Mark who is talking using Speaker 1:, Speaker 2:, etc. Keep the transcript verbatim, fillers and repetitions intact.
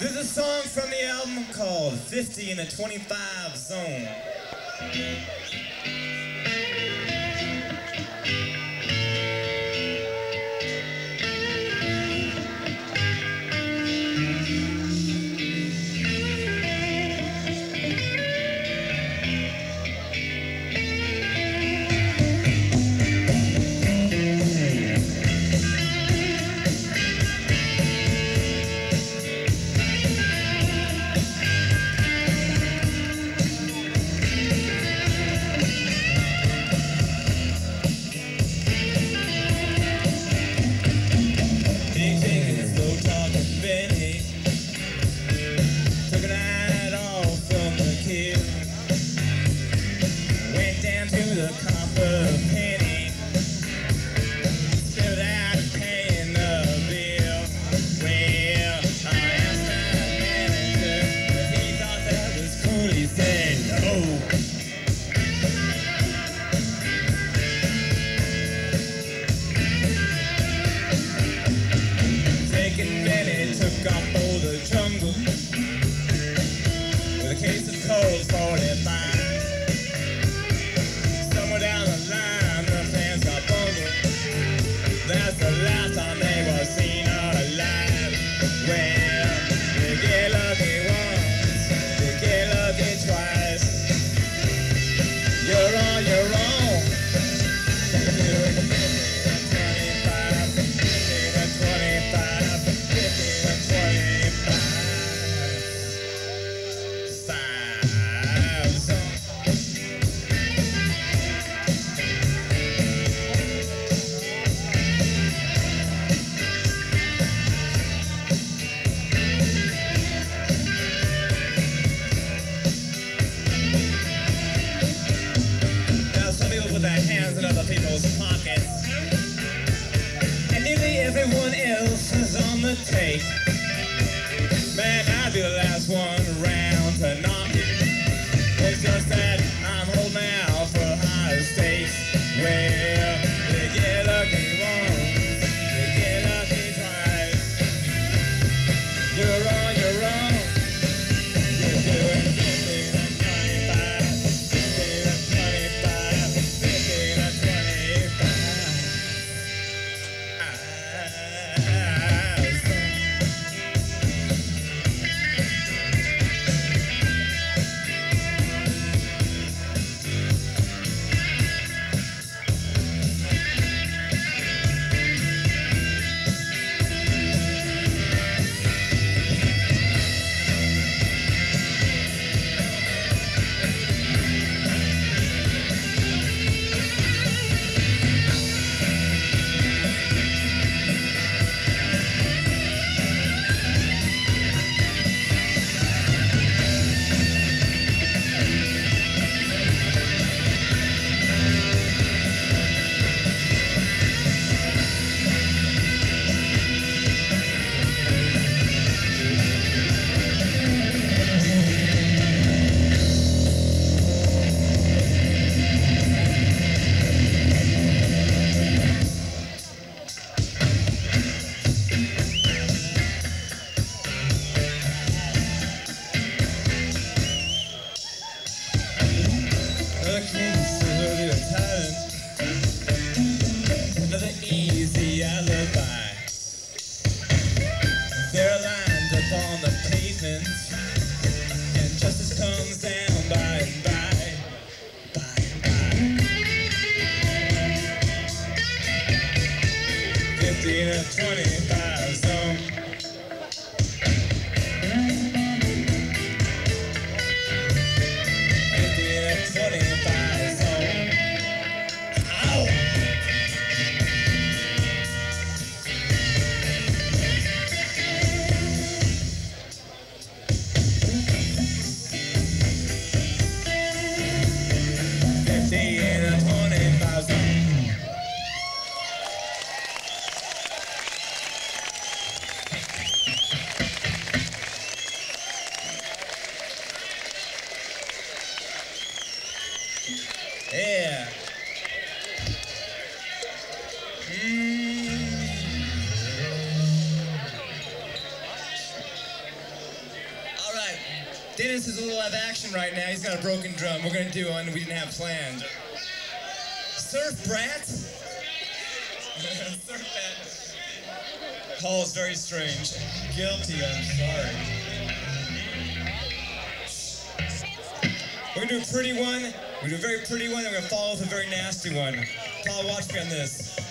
Speaker 1: There's a song from the album called fifty in a twenty-five Zone. Dennis is a little out of action right now. He's got a broken drum. We're gonna do one we didn't have planned. Surf Brat? Surf Brat. Paul's very strange. Guilty, I'm sorry. We're gonna do a pretty one. We're gonna do a very pretty one, and we're gonna follow with a very nasty one. Paul, watch me on this.